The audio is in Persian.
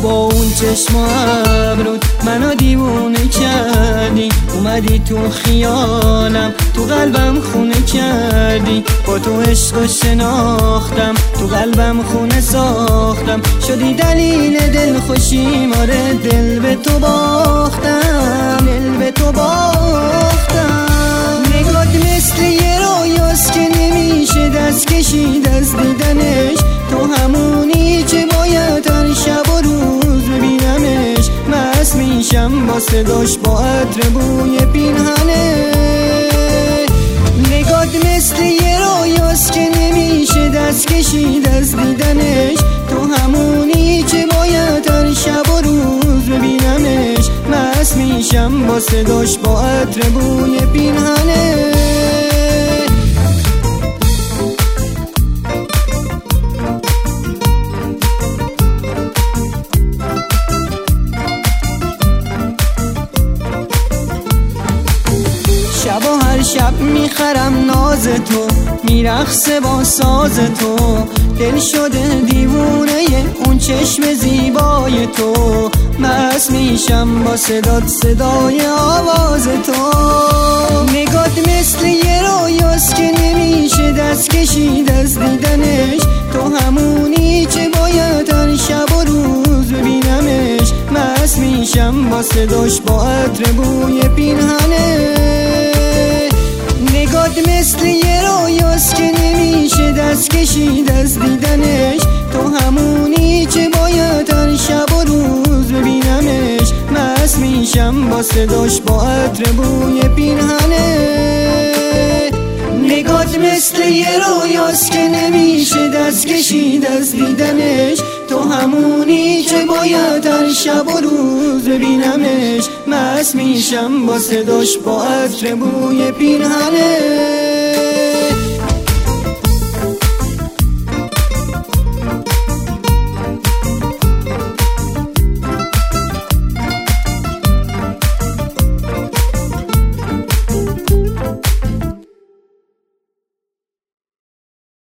با اون چشم و ابرود منو دیوونه کردی، اومدی تو خیالم، تو قلبم خونه کردی. با تو عشق و شناختم، تو قلبم خونه ساختم، شدی دلیل دل خوشی ماره. دل به تو باختم، دل به تو باختم. نگات مثل یه رویاست که نمیشه دست کشید از دیدنش. تو همونی که باید هر شب و روز ببینمش. مست میشم با صداش، با عطر بوی پیرهنه. نگات مثل یه رویاست که نمیشه دست کشید از دیدنش. تو همونی که باید هر شب و روز ببینمش. مست میشم با صداش، با عطر بوی پیرهنه. شب و هر شب میخرم ناز تو، میرقصه با ساز تو. دل شده دیوونه اون چشم زیبای تو. مست میشم با صدات، صدای آواز تو. نگات مثل یه رویاست که نمیشه دست کشید از دیدنش. تو همونی که باید هر شب و روز ببینمش. مست میشم با صداش، با عطر بوی پیرهنه. نگات مثل یه رویاست که نمیشه دست کشید از دیدنش. تو همونی که باید هر شب و روز ببینمش. مست میشم با صداش، با عطر بوی پیرهنه. نگات مثل یه رویاست که نمیشه دست کشید از دیدنش. تو همونی که باید هر شب و روز ببینمش. مست میشم با صداش، با عطر بوی پیرهنه.